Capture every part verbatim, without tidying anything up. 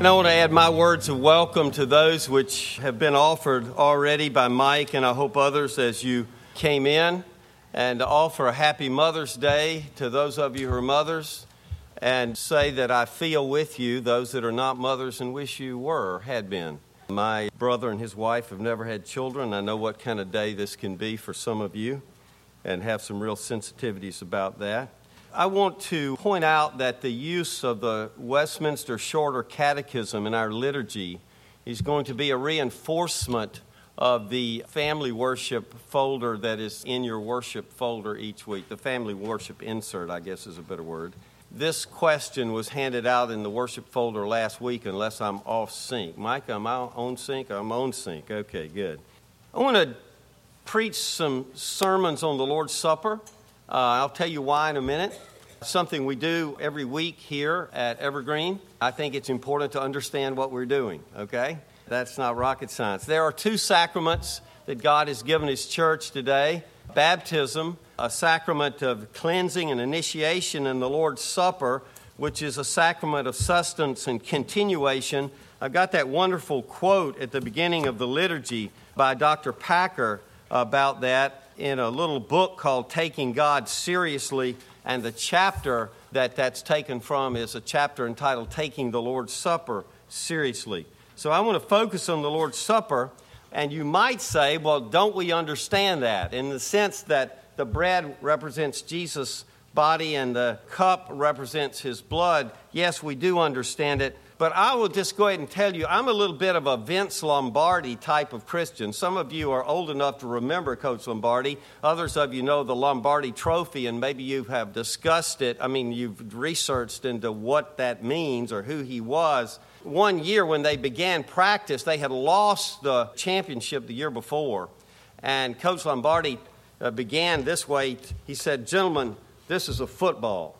And I want to add my words of welcome to those which have been offered already by Mike, and I hope others as you came in, and to offer a happy Mother's Day to those of you who are mothers, and say that I feel with you, those that are not mothers, and wish you were or had been. My brother and his wife have never had children. I know what kind of day this can be for some of you, and have some real sensitivities about that. I want to point out that the use of the Westminster Shorter Catechism in our liturgy is going to be a reinforcement of the family worship folder that is in your worship folder each week. The family worship insert, I guess, is a better word. This question was handed out in the worship folder last week, unless I'm off sync. Mike, am I on sync? I'm on sync. Okay, good. I want to preach some sermons on the Lord's Supper. Uh, I'll tell you why in a minute. Something we do every week here at Evergreen. I think it's important to understand what we're doing, okay? That's not rocket science. There are two sacraments that God has given His church today. Baptism, a sacrament of cleansing and initiation, and the Lord's Supper, which is a sacrament of sustenance and continuation. I've got that wonderful quote at the beginning of the liturgy by Doctor Packer about that in a little book called Taking God Seriously, and the chapter that that's taken from is a chapter entitled Taking the Lord's Supper Seriously. So I want to focus on the Lord's Supper, and you might say, well, don't we understand that? In the sense that the bread represents Jesus' body and the cup represents His blood. Yes, we do understand it. But I will just go ahead and tell you, I'm a little bit of a Vince Lombardi type of Christian. Some of you are old enough to remember Coach Lombardi. Others of you know the Lombardi Trophy, and maybe you have discussed it. I mean, you've researched into what that means or who he was. One year when they began practice, they had lost the championship the year before. And Coach Lombardi uh, began this way. He said, "Gentlemen, this is a football.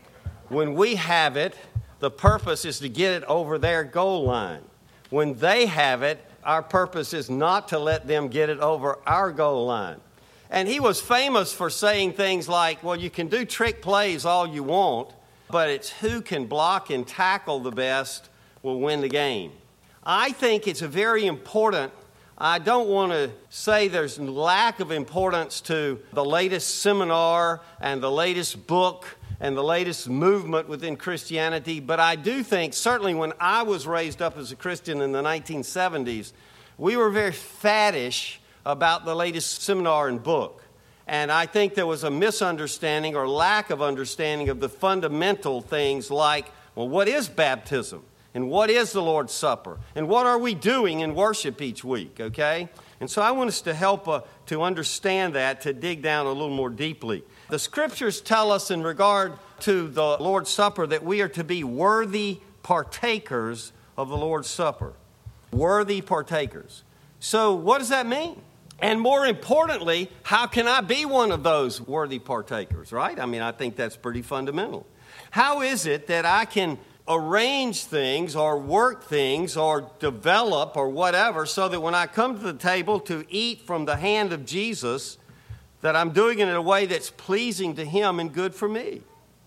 When we have it, the purpose is to get it over their goal line. When they have it, our purpose is not to let them get it over our goal line." And he was famous for saying things like, well, you can do trick plays all you want, but it's who can block and tackle the best will win the game. I think it's a very important, I don't want to say there's lack of importance to the latest seminar and the latest book and the latest movement within Christianity, but I do think, certainly when I was raised up as a Christian in the nineteen seventies, we were very faddish about the latest seminar and book. And I think there was a misunderstanding or lack of understanding of the fundamental things like, well, what is baptism? And what is the Lord's Supper? And what are we doing in worship each week, okay? And so I want us to help uh, to understand that, to dig down a little more deeply. The Scriptures tell us in regard to the Lord's Supper that we are to be worthy partakers of the Lord's Supper. Worthy partakers. So what does that mean? And more importantly, how can I be one of those worthy partakers, right? I mean, I think that's pretty fundamental. How is it that I can arrange things or work things or develop or whatever so that when I come to the table to eat from the hand of Jesus, that I'm doing it in a way that's pleasing to Him and good for me?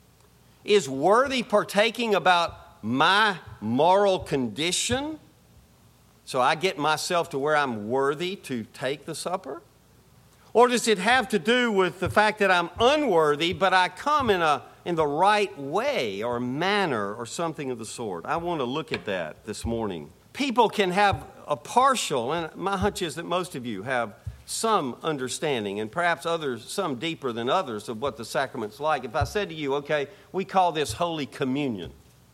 Is worthy partaking about my moral condition so I get myself to where I'm worthy to take the supper? Or does it have to do with the fact that I'm unworthy, but I come in a in the right way or manner or something of the sort? I want to look at that this morning. People can have a partial, and my hunch is that most of you have some understanding, and perhaps others, some deeper than others, of what the sacrament's like. If I said to you, okay, we call this Holy Communion.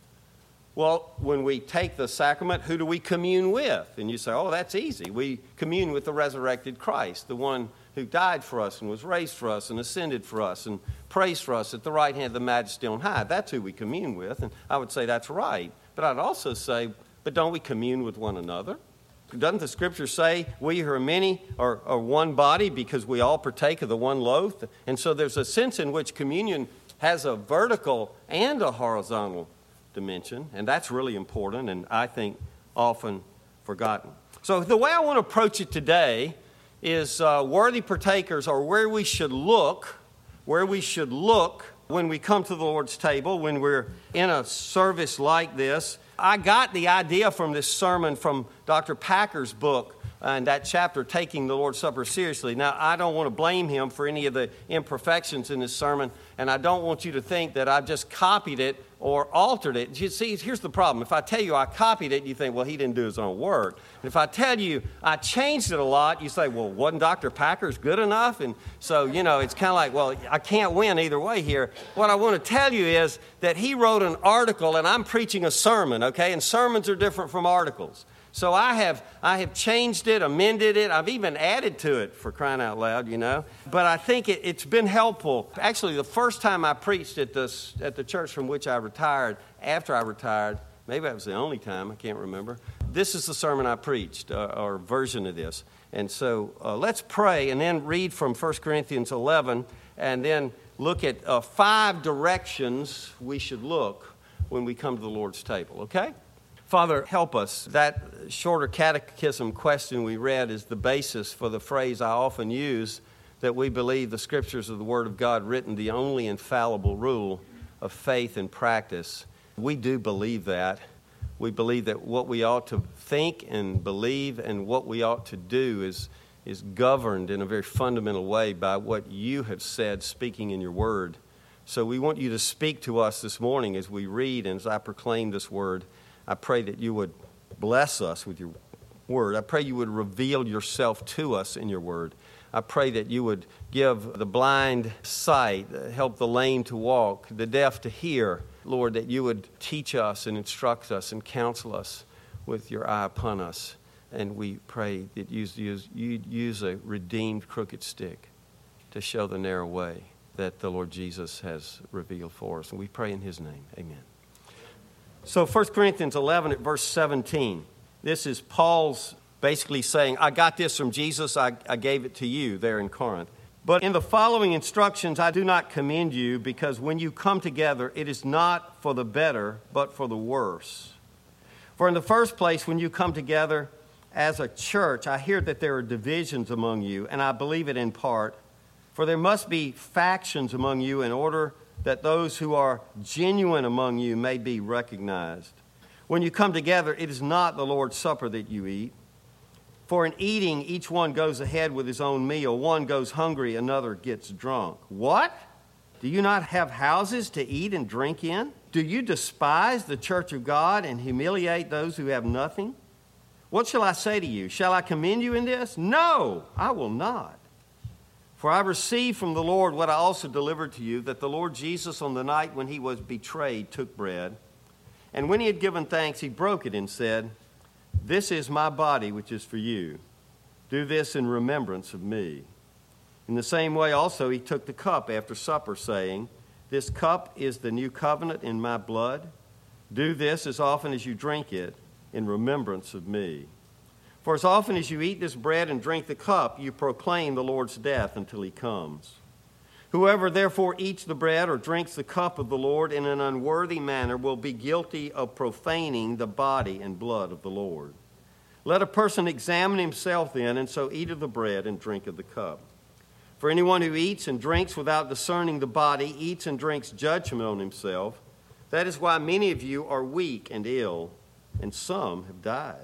Well, when we take the sacrament, who do we commune with? And you say, oh, that's easy. We commune with the resurrected Christ, the one who died for us and was raised for us and ascended for us and prays for us at the right hand of the Majesty on high. That's who we commune with, and I would say that's right. But I'd also say, but don't we commune with one another? Doesn't the Scripture say we who are many are, are one body because we all partake of the one loaf? And so there's a sense in which communion has a vertical and a horizontal dimension, and that's really important and I think often forgotten. So the way I want to approach it today is uh, worthy partakers are where we should look, where we should look when we come to the Lord's table, when we're in a service like this. I got the idea from this sermon from Doctor Packer's book, and that chapter, Taking the Lord's Supper Seriously. Now, I don't want to blame him for any of the imperfections in this sermon, and I don't want you to think that I've just copied it or altered it. You see, here's the problem. If I tell you I copied it, you think, well, he didn't do his own work. And if I tell you I changed it a lot, you say, well, wasn't Doctor Packer's good enough? And so, you know, it's kind of like, well, I can't win either way here. What I want to tell you is that he wrote an article, and I'm preaching a sermon, okay? And sermons are different from articles. So I have I have changed it, amended it. I've even added to it, for crying out loud, you know. But I think it, it's been helpful. Actually, the first time I preached at this at the church from which I retired, after I retired, maybe that was the only time, I can't remember. This is the sermon I preached, uh, or version of this. And so uh, let's pray and then read from First Corinthians eleven and then look at uh, five directions we should look when we come to the Lord's table, okay? Father, help us. That shorter catechism question we read is the basis for the phrase I often use, that we believe the Scriptures of the Word of God written, the only infallible rule of faith and practice. We do believe that. We believe that what we ought to think and believe and what we ought to do is, is governed in a very fundamental way by what you have said, speaking in your Word. So we want you to speak to us this morning as we read and as I proclaim this Word. I pray that you would bless us with your word. I pray you would reveal yourself to us in your word. I pray that you would give the blind sight, help the lame to walk, the deaf to hear. Lord, that you would teach us and instruct us and counsel us with your eye upon us. And we pray that you'd use, you'd use a redeemed crooked stick to show the narrow way that the Lord Jesus has revealed for us. And we pray in his name. Amen. So First Corinthians eleven at verse seventeen, this is Paul's basically saying, I got this from Jesus, I, I gave it to you there in Corinth. But in the following instructions, I do not commend you, because when you come together, it is not for the better, but for the worse. For in the first place, when you come together as a church, I hear that there are divisions among you, and I believe it in part. For there must be factions among you in order that those who are genuine among you may be recognized. When you come together, it is not the Lord's Supper that you eat. For in eating, each one goes ahead with his own meal. One goes hungry, another gets drunk. What? Do you not have houses to eat and drink in? Do you despise the church of God and humiliate those who have nothing? What shall I say to you? Shall I commend you in this? No, I will not. For I received from the Lord what I also delivered to you, that the Lord Jesus on the night when he was betrayed took bread. And when he had given thanks, he broke it and said, This is my body which is for you. Do this in remembrance of me. In the same way also he took the cup after supper, saying, This cup is the new covenant in my blood. Do this as often as you drink it in remembrance of me. For as often as you eat this bread and drink the cup, you proclaim the Lord's death until he comes. Whoever therefore eats the bread or drinks the cup of the Lord in an unworthy manner will be guilty of profaning the body and blood of the Lord. Let a person examine himself then, and so eat of the bread and drink of the cup. For anyone who eats and drinks without discerning the body eats and drinks judgment on himself. That is why many of you are weak and ill, and some have died.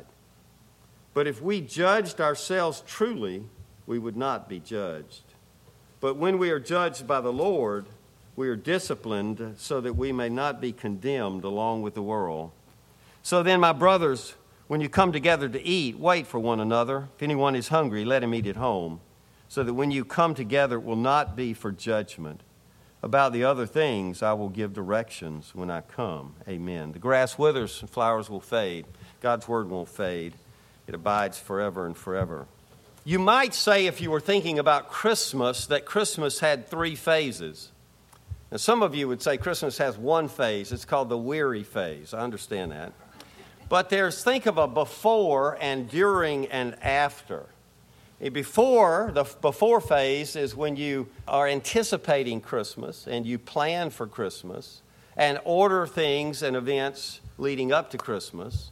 But if we judged ourselves truly, we would not be judged. But when we are judged by the Lord, we are disciplined so that we may not be condemned along with the world. So then, my brothers, when you come together to eat, wait for one another. If anyone is hungry, let him eat at home, so that when you come together, it will not be for judgment. About the other things, I will give directions when I come. Amen. The grass withers and flowers will fade. God's word won't fade. It abides forever and forever. You might say, if you were thinking about Christmas, that Christmas had three phases. Now, some of you would say Christmas has one phase. It's called the weary phase. I understand that. But there's, think of a before and during and after. A before, the before phase is when you are anticipating Christmas and you plan for Christmas and order things and events leading up to Christmas.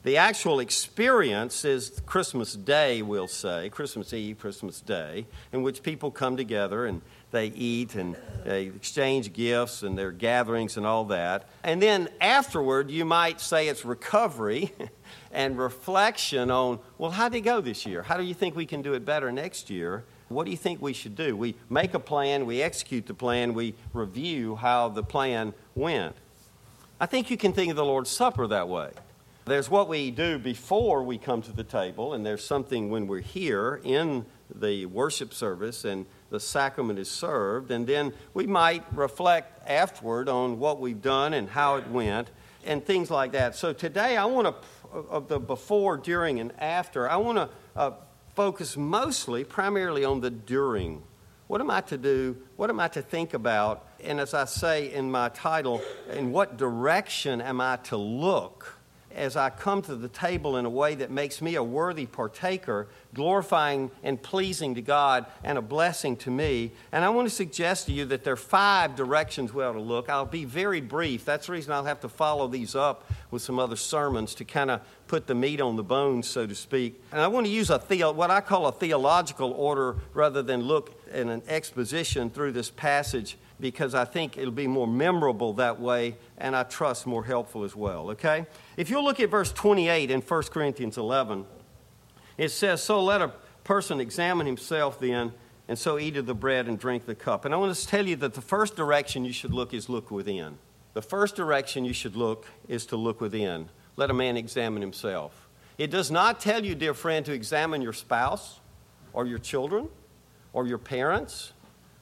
The actual experience is Christmas Day, we'll say, Christmas Eve, Christmas Day, in which people come together and they eat and they exchange gifts and their gatherings and all that. And then afterward, you might say it's recovery and reflection on, well, how did it go this year? How do you think we can do it better next year? What do you think we should do? We make a plan, we execute the plan, we review how the plan went. I think you can think of the Lord's Supper that way. There's what we do before we come to the table, and there's something when we're here in the worship service and the sacrament is served, and then we might reflect afterward on what we've done and how it went and things like that. So today I want to, of the before, during, and after, I want to uh, focus mostly, primarily on the during. What am I to do? What am I to think about? And as I say in my title, in what direction am I to look as I come to the table in a way that makes me a worthy partaker, glorifying and pleasing to God and a blessing to me? And I want to suggest to you that there are five directions we ought to look. I'll be very brief. That's the reason I'll have to follow these up with some other sermons to kind of put the meat on the bones, so to speak. And I want to use a theo- what I call a theological order rather than look in an exposition through this passage, because I think it'll be more memorable that way, and I trust more helpful as well, okay? If you'll look at verse twenty-eight in First Corinthians eleven, it says, "So let a person examine himself then, and so eat of the bread and drink the cup." And I want to tell you that the first direction you should look is look within. The first direction you should look is to look within. Let a man examine himself. It does not tell you, dear friend, to examine your spouse or your children or your parents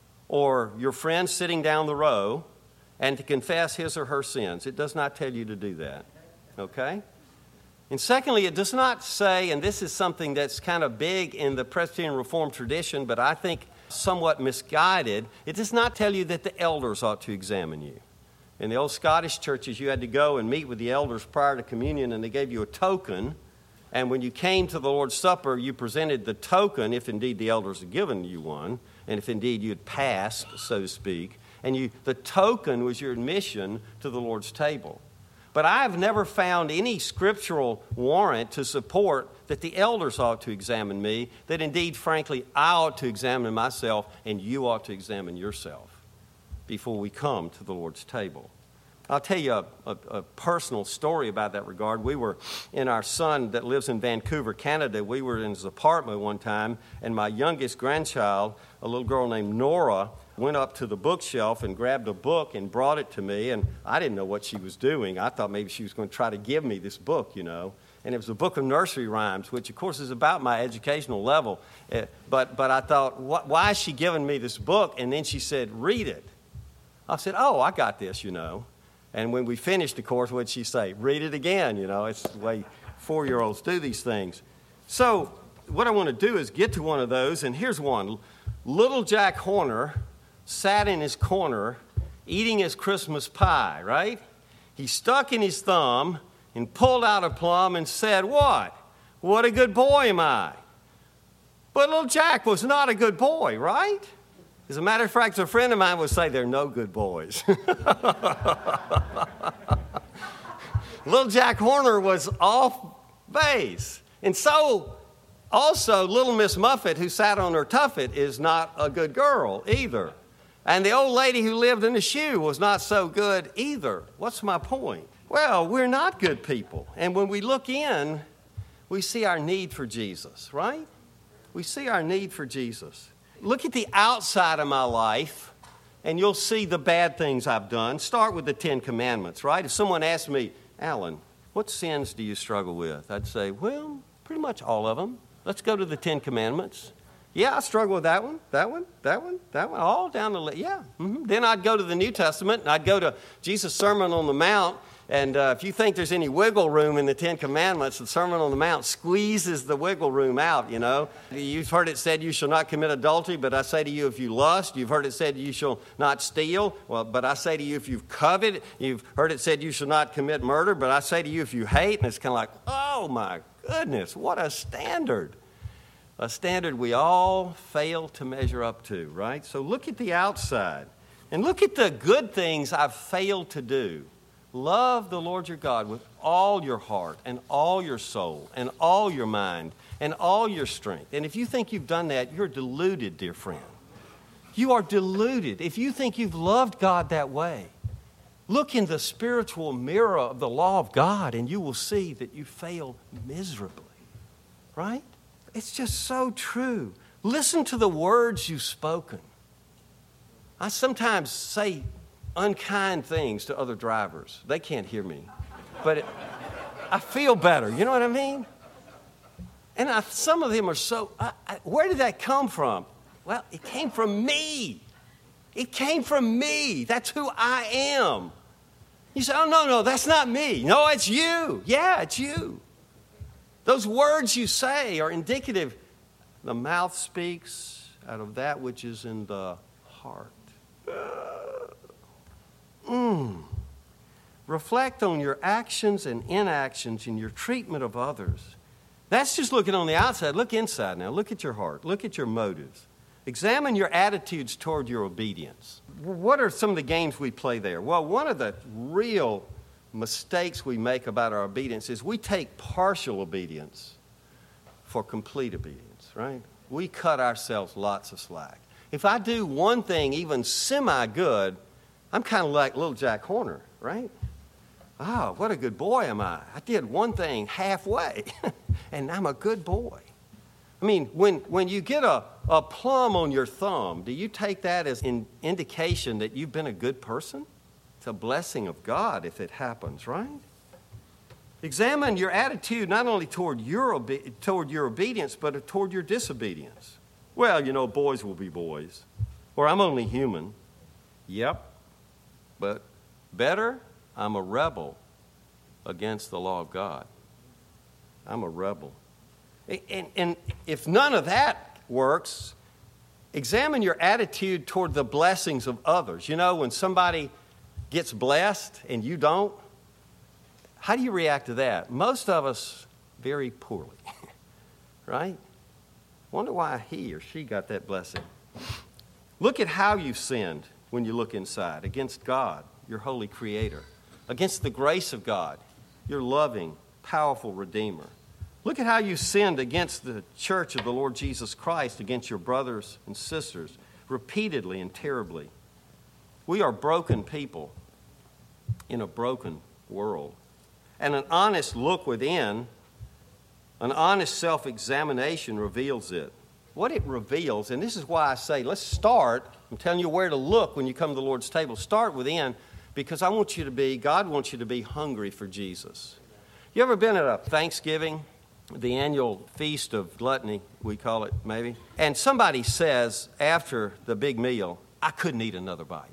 or your friend sitting down the row and to confess his or her sins. It does not tell you to do that, okay? And secondly, it does not say, and this is something that's kind of big in the Presbyterian Reformed tradition, but I think somewhat misguided, it does not tell you that the elders ought to examine you. In the old Scottish churches, you had to go and meet with the elders prior to communion, and they gave you a token. And when you came to the Lord's Supper, you presented the token, if indeed the elders had given you one, and if indeed you had passed, so to speak. And you, the token was your admission to the Lord's table. But I have never found any scriptural warrant to support that the elders ought to examine me, that indeed, frankly, I ought to examine myself, and you ought to examine yourself before we come to the Lord's table. I'll tell you a, a, a personal story about that regard. We were, in our son that lives in Vancouver, Canada, we were in his apartment one time, and my youngest grandchild, a little girl named Nora, went up to the bookshelf and grabbed a book and brought it to me, and I didn't know what she was doing. I thought maybe she was going to try to give me this book, you know. And it was a book of nursery rhymes, which, of course, is about my educational level. Uh, but, but I thought, wh- why is she giving me this book? And then she said, read it. I said, oh, I got this, you know. And when we finished the course, what'd she say? Read it again, you know. It's the way four-year-olds do these things. So what I want to do is get to one of those, and here's one. Little Jack Horner sat in his corner eating his Christmas pie, right? He stuck in his thumb and pulled out a plum and said, what? What a good boy am I. But little Jack was not a good boy, right? As a matter of fact, a friend of mine would say they're no good boys. Little Jack Horner was off base. And so, also, little Miss Muffet, who sat on her tuffet, is not a good girl either. And the old lady who lived in the shoe was not so good either. What's my point? Well, we're not good people. And when we look in, we see our need for Jesus, right? We see our need for Jesus. Look at the outside of my life, and you'll see the bad things I've done. Start with the Ten Commandments, right? If someone asked me, Alan, what sins do you struggle with? I'd say, well, pretty much all of them. Let's go to the Ten Commandments. Yeah, I struggle with that one, that one, that one, that one, all down the list. Yeah. Mm-hmm. Then I'd go to the New Testament, and I'd go to Jesus' Sermon on the Mount. And uh, if you think there's any wiggle room in the Ten Commandments, the Sermon on the Mount squeezes the wiggle room out, you know. You've heard it said you shall not commit adultery, but I say to you if you lust. You've heard it said you shall not steal. Well, but I say to you if you've coveted. You've heard it said you shall not commit murder, but I say to you if you hate. And it's kind of like, oh my goodness, what a standard. A standard we all fail to measure up to, right? So look at the outside and look at the good things I've failed to do. Love the Lord your God with all your heart and all your soul and all your mind and all your strength. And if you think you've done that, you're deluded, dear friend. You are deluded if you think you've loved God that way. Look in the spiritual mirror of the law of God and you will see that you fail miserably, right? It's just so true. Listen to the words you've spoken. I sometimes say unkind things to other drivers. They can't hear me, but it, I feel better. You know what I mean? And I, some of them are so, I, I, where did that come from? Well, it came from me. It came from me. That's who I am. You say, oh, no, no, that's not me. No, it's you. Yeah, it's you. Those words you say are indicative. The mouth speaks out of that which is in the heart. Mm. Reflect on your actions and inactions in your treatment of others. That's just looking on the outside. Look inside now. Look at your heart. Look at your motives. Examine your attitudes toward your obedience. What are some of the games we play there? Well, one of the real mistakes we make about our obedience is we take partial obedience for complete obedience, right? We cut ourselves lots of slack. If I do one thing even semi-good, I'm kind of like little Jack Horner, right? Oh, what a good boy am I. I did one thing halfway, and I'm a good boy. I mean, when, when you get a, a plum on your thumb, do you take that as an indication that you've been a good person? It's a blessing of God if it happens, right? Examine your attitude not only toward your, obe- toward your obedience, but toward your disobedience. Well, you know, boys will be boys. Or I'm only human. Yep. But better, I'm a rebel against the law of God. I'm a rebel. And, and if none of that works, examine your attitude toward the blessings of others. You know, when somebody gets blessed and you don't, how do you react to that? Most of us very poorly, right? Wonder why he or she got that blessing. Look at how you sinned when you look inside against God, your holy creator, against the grace of God, your loving, powerful Redeemer. Look at how you sinned against the church of the Lord Jesus Christ, against your brothers and sisters, repeatedly and terribly. We are broken people in a broken world. And an honest look within, an honest self-examination reveals it. What it reveals, and this is why I say, let's start. I'm telling you where to look when you come to the Lord's table. Start within, because I want you to be, God wants you to be hungry for Jesus. You ever been at a Thanksgiving? The annual feast of gluttony, we call it maybe. And somebody says after the big meal, I couldn't eat another bite.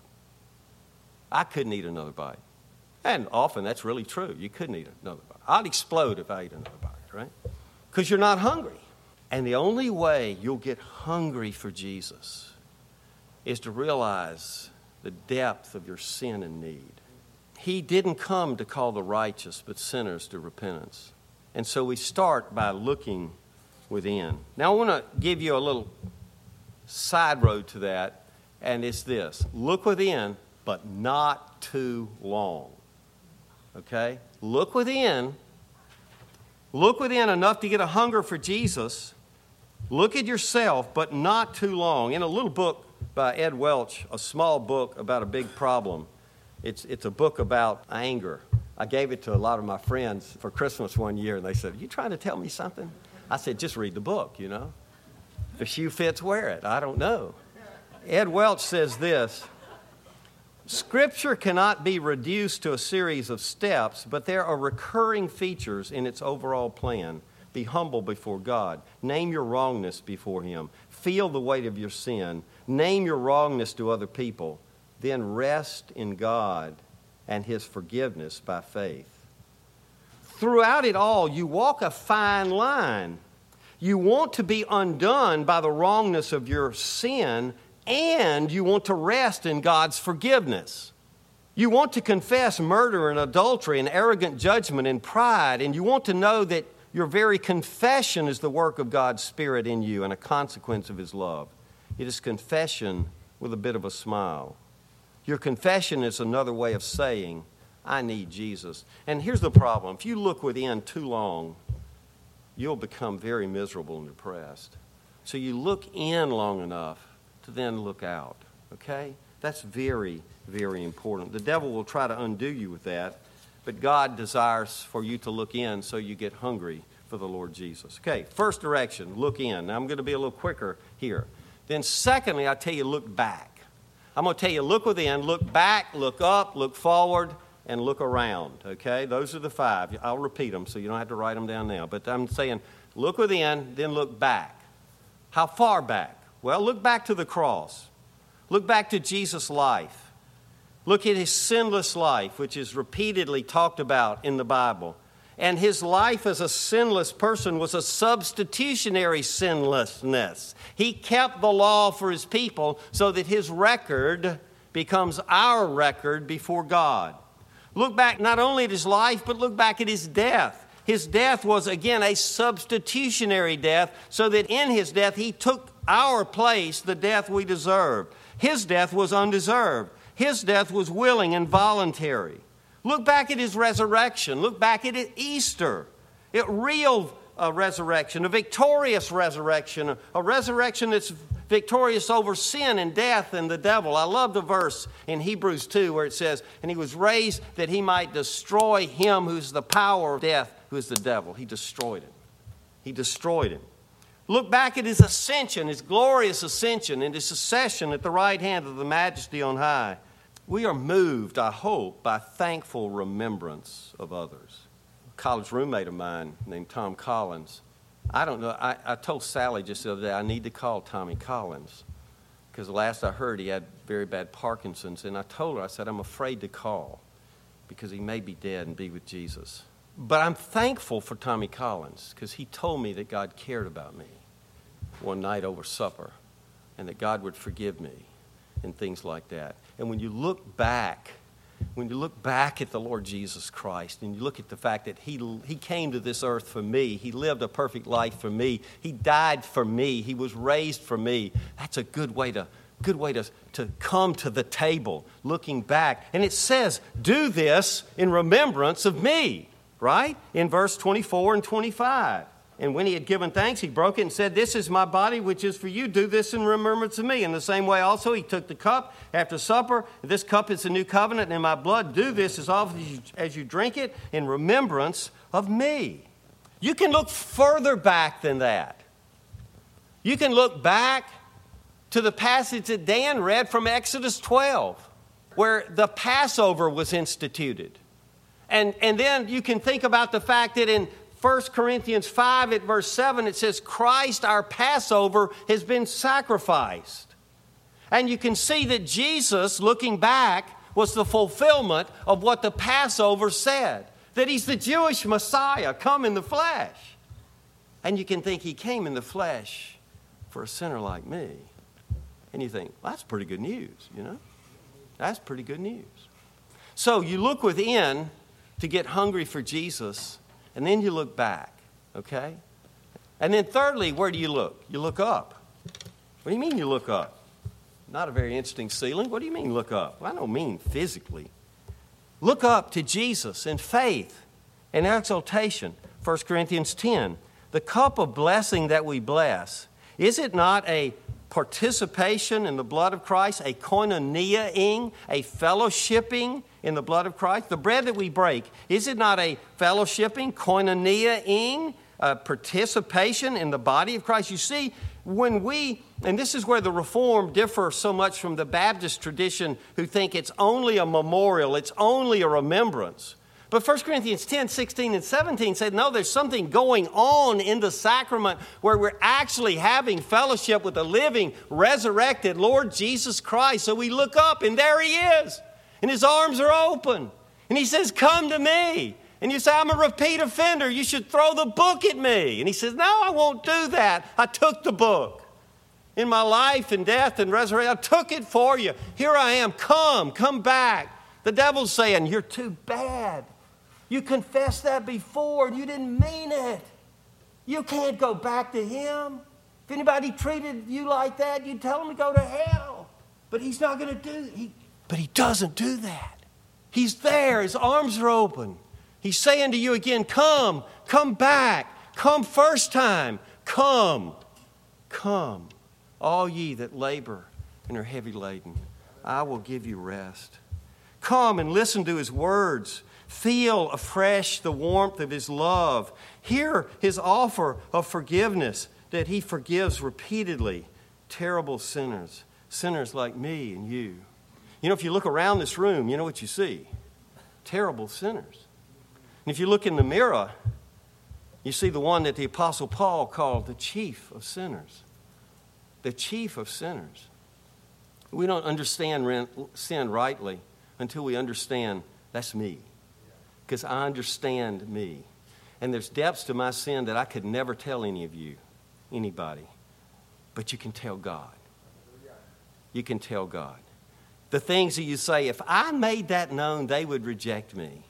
I couldn't eat another bite. And often that's really true. You couldn't eat another bite. I'd explode if I ate another bite, right? Because you're not hungry. And the only way you'll get hungry for Jesus is to realize the depth of your sin and need. He didn't come to call the righteous, but sinners to repentance. And so we start by looking within. Now I want to give you a little side road to that, and it's this. Look within, but not too long. Okay? Look within. Look within enough to get a hunger for Jesus. Look at yourself, but not too long. In a little book by Ed Welch, a small book about a big problem, it's, it's a book about anger. I gave it to a lot of my friends for Christmas one year, and they said, are you trying to tell me something? I said, just read the book, you know. If the shoe fits, wear it. I don't know. Ed Welch says this, Scripture cannot be reduced to a series of steps, but there are recurring features in its overall plan. Be humble before God. Name your wrongness before Him. Feel the weight of your sin. Name your wrongness to other people. Then rest in God and His forgiveness by faith. Throughout it all, you walk a fine line. You want to be undone by the wrongness of your sin, and you want to rest in God's forgiveness. You want to confess murder and adultery and arrogant judgment and pride, and you want to know that your very confession is the work of God's Spirit in you and a consequence of His love. It is confession with a bit of a smile. Your confession is another way of saying, I need Jesus. And here's the problem. If you look within too long, you'll become very miserable and depressed. So you look in long enough to then look out, okay? That's very, very important. The devil will try to undo you with that, but God desires for you to look in so you get hungry for the Lord Jesus. Okay, first direction, look in. Now I'm going to be a little quicker here. Then secondly, I tell you, look back. I'm going to tell you, look within, look back, look up, look forward, and look around, okay? Those are the five. I'll repeat them so you don't have to write them down now. But I'm saying, look within, then look back. How far back? Well, look back to the cross. Look back to Jesus' life. Look at his sinless life, which is repeatedly talked about in the Bible. And his life as a sinless person was a substitutionary sinlessness. He kept the law for his people so that his record becomes our record before God. Look back not only at his life, but look back at his death. His death was, again, a substitutionary death, so that in his death he took our place, the death we deserved. His death was undeserved. His death was willing and voluntary. Look back at his resurrection. Look back at Easter. A real uh, resurrection, a victorious resurrection, a, a resurrection that's victorious over sin and death and the devil. I love the verse in Hebrews two where it says, and he was raised that he might destroy him who's the power of death, who is the devil. He destroyed him. He destroyed him. Look back at his ascension, his glorious ascension, and his succession at the right hand of the Majesty on high. We are moved, I hope, by thankful remembrance of others. A college roommate of mine named Tom Collins, I don't know, I, I told Sally just the other day, I need to call Tommy Collins, because last I heard he had very bad Parkinson's, and I told her, I said, I'm afraid to call, because he may be dead and be with Jesus. But I'm thankful for Tommy Collins, because he told me that God cared about me one night over supper, and that God would forgive me, and things like that. And when you look back, when you look back at the Lord Jesus Christ, and you look at the fact that he, he came to this earth for me, he lived a perfect life for me, he died for me, he was raised for me, that's a good way to good way to, to come to the table, looking back. And it says, do this in remembrance of me, right? In verse twenty-four and twenty-five. And when he had given thanks, he broke it and said, this is my body, which is for you. Do this in remembrance of me. In the same way also, he took the cup after supper. This cup is the new covenant in my blood. Do this as often as you, as you drink it in remembrance of me. You can look further back than that. You can look back to the passage that Dan read from Exodus twelve, where the Passover was instituted. And, and then you can think about the fact that in First Corinthians five at verse seven, it says, Christ, our Passover, has been sacrificed. And you can see that Jesus, looking back, was the fulfillment of what the Passover said. That he's the Jewish Messiah, come in the flesh. And you can think he came in the flesh for a sinner like me. And you think, well, that's pretty good news, you know? That's pretty good news. So you look within to get hungry for Jesus, and then you look back, okay? And then thirdly, where do you look? You look up. What do you mean you look up? Not a very interesting ceiling. What do you mean look up? Well, I don't mean physically. Look up to Jesus in faith and exaltation. First Corinthians ten. The cup of blessing that we bless, is it not a participation in the blood of Christ, a koinonia-ing, a fellowshipping in the blood of Christ? The bread that we break, is it not a fellowshipping, koinonia-ing, a participation in the body of Christ? You see, when we, and this is where the Reformed differ so much from the Baptist tradition who think it's only a memorial, it's only a remembrance. But First Corinthians ten, sixteen, and seventeen said, no, there's something going on in the sacrament where we're actually having fellowship with the living, resurrected Lord Jesus Christ. So we look up, and there he is, and his arms are open. And he says, come to me. And you say, I'm a repeat offender. You should throw the book at me. And he says, no, I won't do that. I took the book. In my life and death and resurrection, I took it for you. Here I am. Come, come back. The devil's saying, you're too bad. You confessed that before and you didn't mean it. You can't go back to him. If anybody treated you like that, you'd tell him to go to hell. But he's not going to do it. He, but he doesn't do that. He's there. His arms are open. He's saying to you again, come, come back. Come first time. Come, come. All ye that labor and are heavy laden, I will give you rest. Come and listen to his words. Feel afresh the warmth of his love. Hear his offer of forgiveness that he forgives repeatedly terrible sinners, sinners like me and you. You know, if you look around this room, you know what you see? Terrible sinners. And if you look in the mirror, you see the one that the Apostle Paul called the chief of sinners. The chief of sinners. We don't understand sin rightly until we understand that's me. Because I understand me. And there's depths to my sin that I could never tell any of you, anybody. But you can tell God. You can tell God. The things that you say, if I made that known, they would reject me.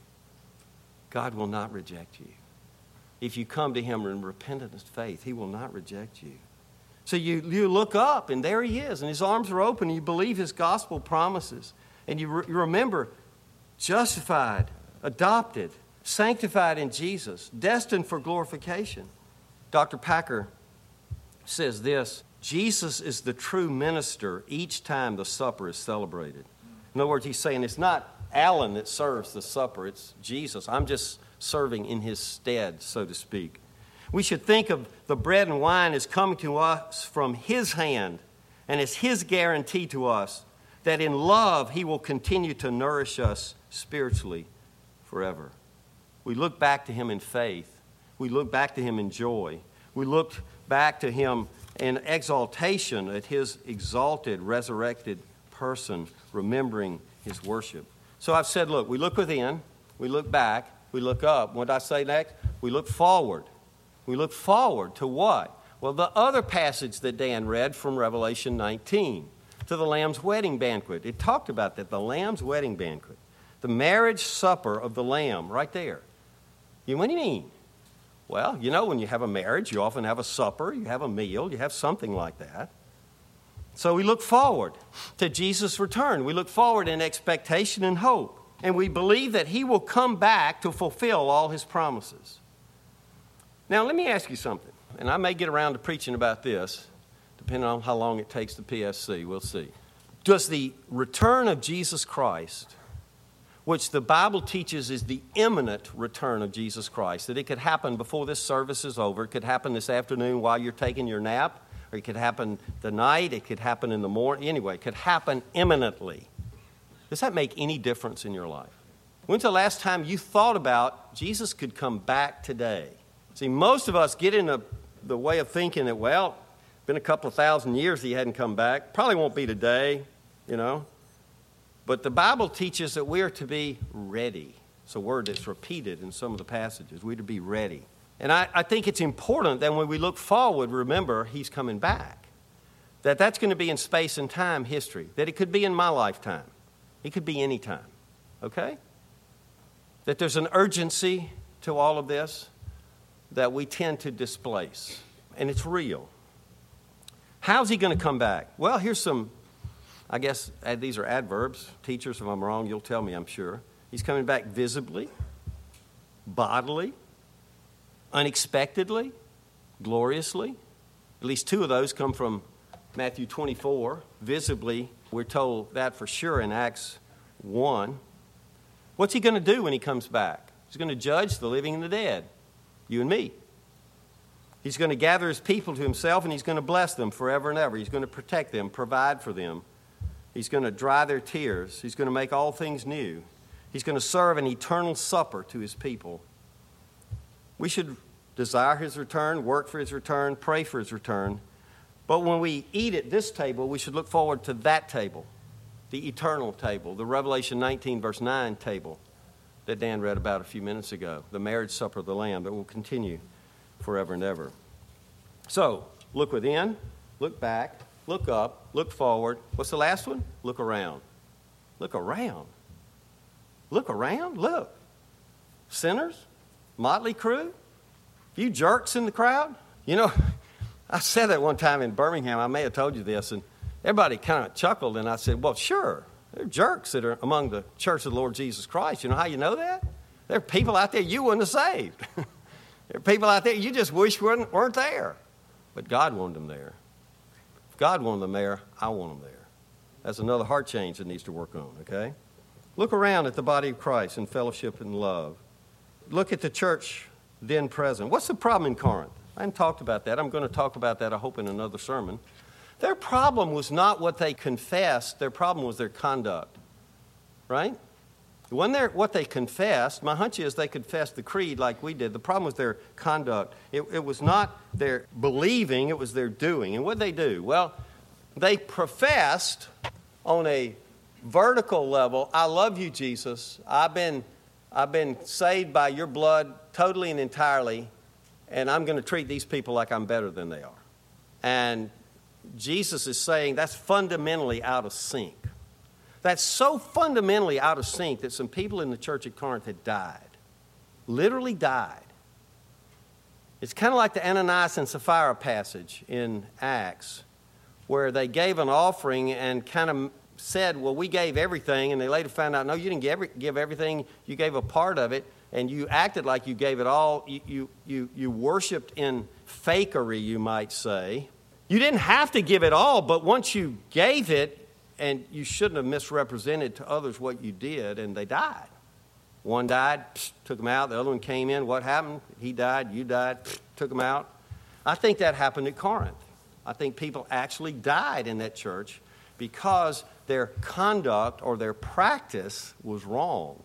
God will not reject you. If you come to him in repentance faith, he will not reject you. So you, you look up, and there he is, and his arms are open, and you believe his gospel promises. And you, re- you remember, justified, adopted, sanctified in Jesus, destined for glorification. Doctor Packer says this, Jesus is the true minister each time the supper is celebrated. In other words, he's saying it's not Alan that serves the supper, it's Jesus. I'm just serving in his stead, so to speak. We should think of the bread and wine as coming to us from his hand, and it's his guarantee to us that in love he will continue to nourish us spiritually forever. We look back to him in faith. We look back to him in joy. We look back to him in exaltation at his exalted, resurrected person, remembering his worship. So I've said, look, we look within, we look back, we look up. What did I say next? We look forward. We look forward to what? Well, the other passage that Dan read from Revelation nineteen, to the Lamb's wedding banquet. It talked about that, the Lamb's wedding banquet. The marriage supper of the Lamb, right there. You, what do you mean? Well, you know, when you have a marriage, you often have a supper, you have a meal, you have something like that. So we look forward to Jesus' return. We look forward in expectation and hope. And we believe that he will come back to fulfill all his promises. Now, let me ask you something, and I may get around to preaching about this, depending on how long it takes the P S C. We'll see. Does the return of Jesus Christ, which the Bible teaches is the imminent return of Jesus Christ, that it could happen before this service is over, it could happen this afternoon while you're taking your nap, or it could happen tonight, it could happen in the morning, anyway, it could happen imminently. Does that make any difference in your life? When's the last time you thought about Jesus could come back today? See, most of us get in the, the way of thinking that, well, it's been a couple of thousand years he hadn't come back. Probably won't be today, you know. But the Bible teaches that we are to be ready. It's a word that's repeated in some of the passages. We're to be ready. And I, I think it's important that when we look forward, remember, he's coming back. That that's going to be in space and time history. That it could be in my lifetime. It could be any time. Okay? That there's an urgency to all of this that we tend to displace. And it's real. How's he going to come back? Well, here's some, I guess these are adverbs. Teachers, if I'm wrong, you'll tell me, I'm sure. He's coming back visibly, bodily, unexpectedly, gloriously. At least two of those come from Matthew twenty-four. Visibly, we're told that for sure in Acts one. What's he going to do when he comes back? He's going to judge the living and the dead, you and me. He's going to gather his people to himself, and he's going to bless them forever and ever. He's going to protect them, provide for them. He's going to dry their tears. He's going to make all things new. He's going to serve an eternal supper to his people. We should desire his return, work for his return, pray for his return. But when we eat at this table, we should look forward to that table, the eternal table, the Revelation nineteen, verse nine table that Dan read about a few minutes ago, the marriage supper of the Lamb that will continue forever and ever. So, look within, look back, look up, look forward. What's the last one? Look around. Look around. Look around. Look. Sinners, motley crew, few jerks in the crowd. You know, I said that one time in Birmingham. I may have told you this, and everybody kind of chuckled, and I said, well, sure. There are jerks that are among the church of the Lord Jesus Christ. You know how you know that? There are people out there you wouldn't have saved. There are people out there you just wish weren't, weren't there. But God wanted them there. If God wanted them there, I want them there. That's another heart change that needs to work on, okay? Look around at the body of Christ in fellowship and love. Look at the church then present. What's the problem in Corinth? I haven't talked about that. I'm going to talk about that, I hope, in another sermon. Their problem was not what they confessed. Their problem was their conduct, right? When they're, what they confessed, my hunch is they confessed the creed like we did. The problem was their conduct. It, it was not their believing, it was their doing. And what did they do? Well, they professed on a vertical level, I love you, Jesus. I've been, I've been saved by your blood totally and entirely, and I'm going to treat these people like I'm better than they are. And Jesus is saying that's fundamentally out of sync. That's so fundamentally out of sync that some people in the church at Corinth had died. Literally died. It's kind of like the Ananias and Sapphira passage in Acts, where they gave an offering and kind of said, well, we gave everything, and they later found out, no, you didn't give, give everything, you gave a part of it, and you acted like you gave it all. You, you, you, you worshiped in fakery, you might say. You didn't have to give it all, but once you gave it, and you shouldn't have misrepresented to others what you did, and they died. One died, psh, took him out. The other one came in. What happened? He died, you died, psh, took him out. I think that happened at Corinth. I think people actually died in that church because their conduct or their practice was wrong.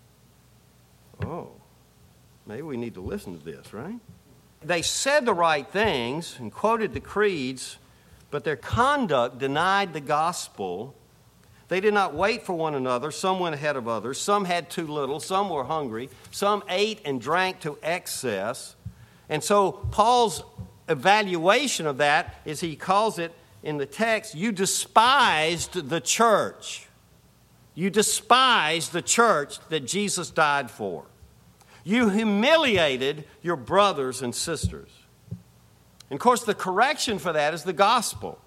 Oh, maybe we need to listen to this, right? They said the right things and quoted the creeds, but their conduct denied the gospel. They did not wait for one another. Some went ahead of others. Some had too little. Some were hungry. Some ate and drank to excess. And so Paul's evaluation of that is he calls it in the text, you despised the church. You despised the church that Jesus died for. You humiliated your brothers and sisters. And of course, the correction for that is the gospel.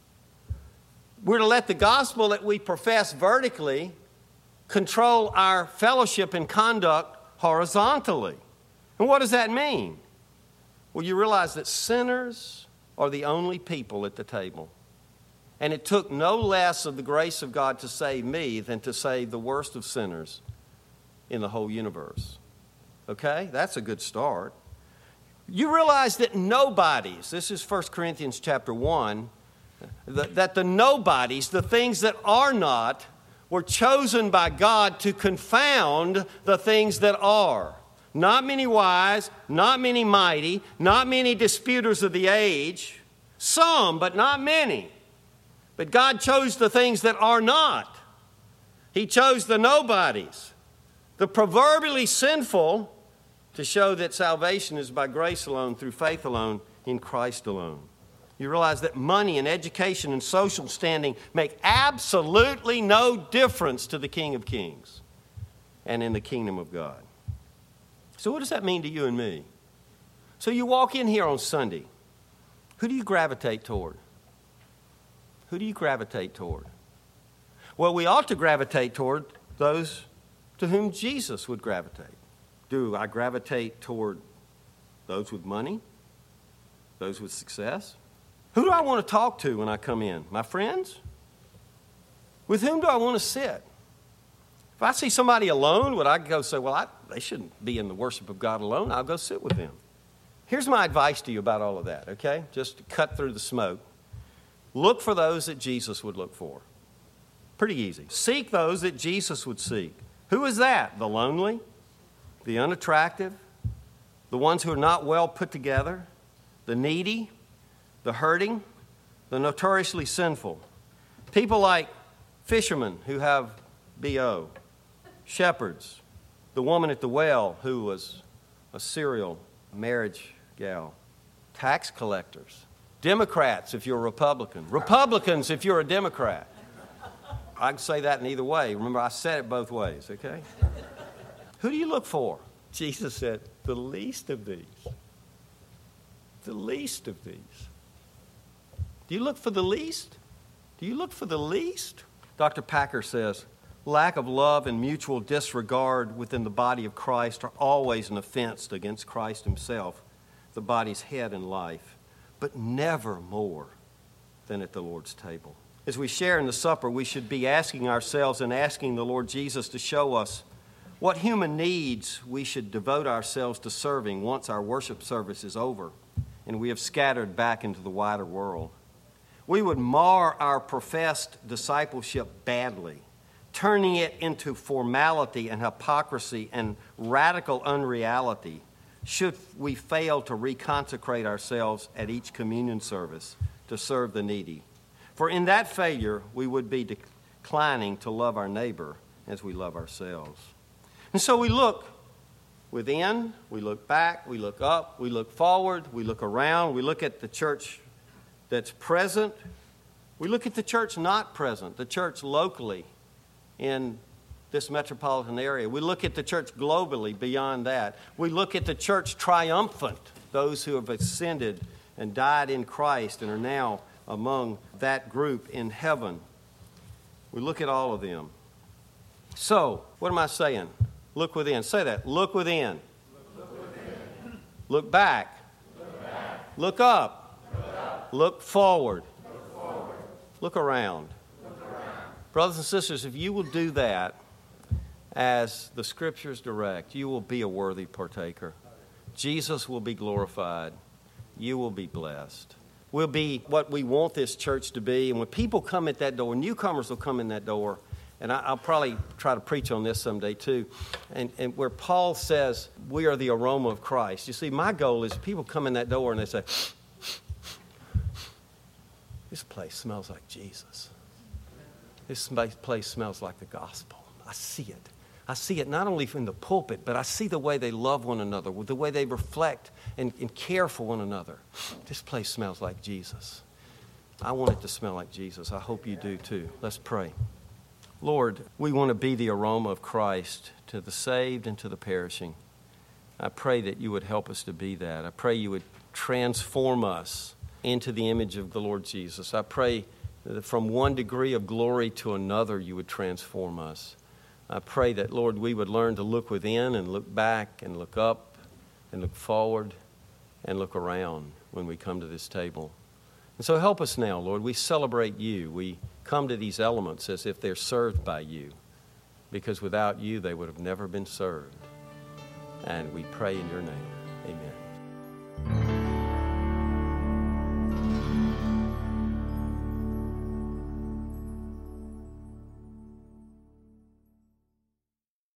We're to let the gospel that we profess vertically control our fellowship and conduct horizontally. And what does that mean? Well, you realize that sinners are the only people at the table. And it took no less of the grace of God to save me than to save the worst of sinners in the whole universe. Okay? That's a good start. You realize that nobodies, this is First Corinthians chapter one, that the nobodies, the things that are not, were chosen by God to confound the things that are. Not many wise, not many mighty, not many disputers of the age. Some, but not many. But God chose the things that are not. He chose the nobodies, the proverbially sinful, to show that salvation is by grace alone, through faith alone, in Christ alone. You realize that money and education and social standing make absolutely no difference to the King of Kings and in the kingdom of God. So what does that mean to you and me? So you walk in here on Sunday. Who do you gravitate toward? Who do you gravitate toward? Well, we ought to gravitate toward those to whom Jesus would gravitate. Do I gravitate toward those with money? Those with success? Who do I want to talk to when I come in? My friends? With whom do I want to sit? If I see somebody alone, would I go say, well, I, they shouldn't be in the worship of God alone. I'll go sit with them. Here's my advice to you about all of that, okay? Just to cut through the smoke. Look for those that Jesus would look for. Pretty easy. Seek those that Jesus would seek. Who is that? The lonely, the unattractive, the ones who are not well put together, the needy, the hurting, the notoriously sinful. People like fishermen who have B O, shepherds, the woman at the well who was a serial marriage gal, tax collectors, Democrats if you're a Republican, Republicans if you're a Democrat. I can say that in either way. Remember, I said it both ways, okay? Who do you look for? Jesus said, the least of these. The least of these. Do you look for the least? Do you look for the least? Doctor Packer says, lack of love and mutual disregard within the body of Christ are always an offense against Christ himself, the body's head and life, but never more than at the Lord's table. As we share in the supper, we should be asking ourselves and asking the Lord Jesus to show us what human needs we should devote ourselves to serving once our worship service is over and we have scattered back into the wider world. We would mar our professed discipleship badly, turning it into formality and hypocrisy and radical unreality should we fail to reconsecrate ourselves at each communion service to serve the needy. For in that failure, we would be declining to love our neighbor as we love ourselves. And so we look within, we look back, we look up, we look forward, we look around, we look at the church that's present. We look at the church not present, the church locally in this metropolitan area. We look at the church globally beyond that. We look at the church triumphant, those who have ascended and died in Christ and are now among that group in heaven. We look at all of them. So, what am I saying? Look within. Say that. Look within. Look, within. Look back. Look back. Look up. Look, up. Look, forward. Look forward. Look around. Look around. Brothers and sisters, if you will do that as the Scriptures direct, you will be a worthy partaker. Jesus will be glorified. You will be blessed. We'll be what we want this church to be. And when people come at that door, newcomers will come in that door, and I'll probably try to preach on this someday too, and, and where Paul says we are the aroma of Christ. You see, my goal is people come in that door and they say, this place smells like Jesus. This place smells like the gospel. I see it. I see it not only from the pulpit, but I see the way they love one another, the way they reflect and, and care for one another. This place smells like Jesus. I want it to smell like Jesus. I hope you do too. Let's pray. Lord, we want to be the aroma of Christ to the saved and to the perishing. I pray that you would help us to be that. I pray you would transform us into the image of the Lord Jesus. I pray that from one degree of glory to another, you would transform us. I pray that, Lord, we would learn to look within and look back and look up and look forward and look around when we come to this table. And so help us now, Lord. We celebrate you. We come to these elements as if they're served by you, because without you, they would have never been served. And we pray in your name. Amen.